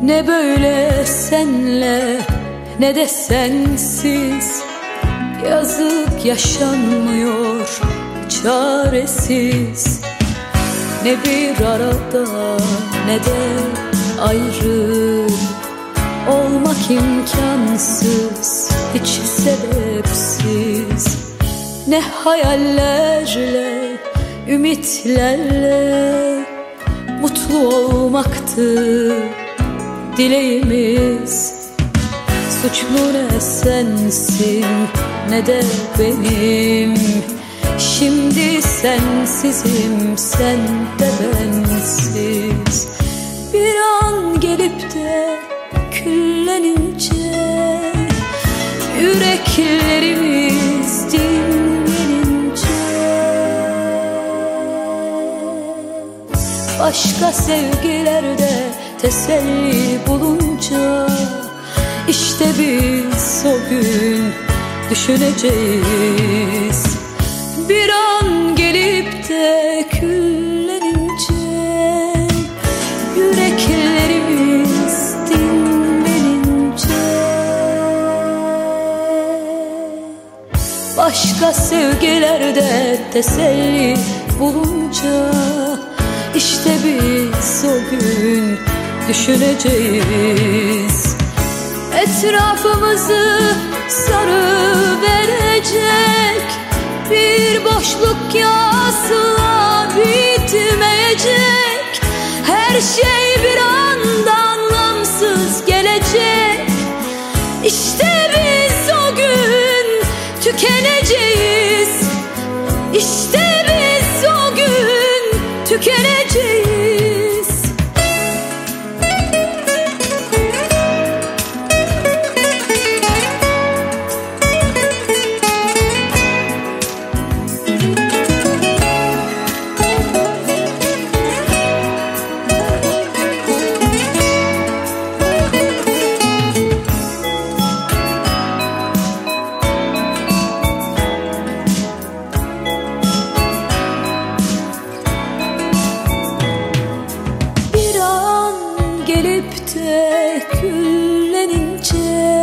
Ne böyle senle ne de sensiz, yazık yaşanmıyor çaresiz. Ne bir arada ne de ayrı, olmak imkansız, hiç sebepsiz. Ne hayallerle, ümitlerle mutlu olmaktı dileğimiz. Suçlu ne sensin ne de benim, şimdi sensizim, sen de bensiz. Bir an gelip de küllenince, yüreklerimiz dinlenince, başka sevgilerde teselli bulunca, İşte biz o gün düşüneceğiz. Bir an gelip de küllenince, yüreklerimiz dinlenince, başka sevgilerde teselli bulunca, İşte biz o gün düşüneceğiz. Etrafımızı sarıverecek bir boşluk asla bitmeyecek. Her şey bir anda anlamsız gelecek. İşte biz o gün tükeneceğiz. İşte biz o gün tükeneceğiz. Küllenince,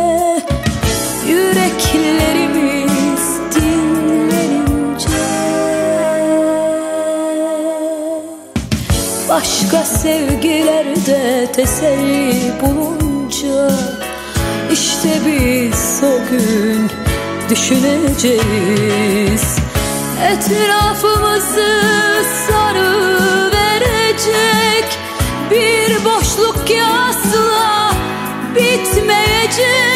yüreklerimiz dinlenince, başka sevgilerde teselli bulunca, İşte biz o gün düşüneceğiz. Etrafımızı sarıverecek bir boşluk asla bitmeyecek.